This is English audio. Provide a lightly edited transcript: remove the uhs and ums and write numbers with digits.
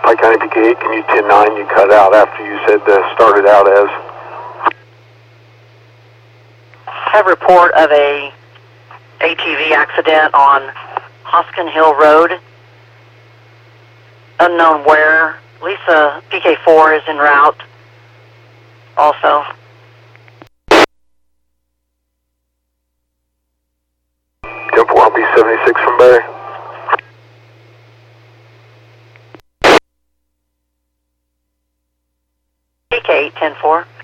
Pike County PK8, can you 10-9, you cut out after you said started out as. Have report of a ATV accident on Hoskin Hill Road. Unknown where. Lisa PK4 is en route also. 10-4, I'll be 76 from Barry. PK8 10-4.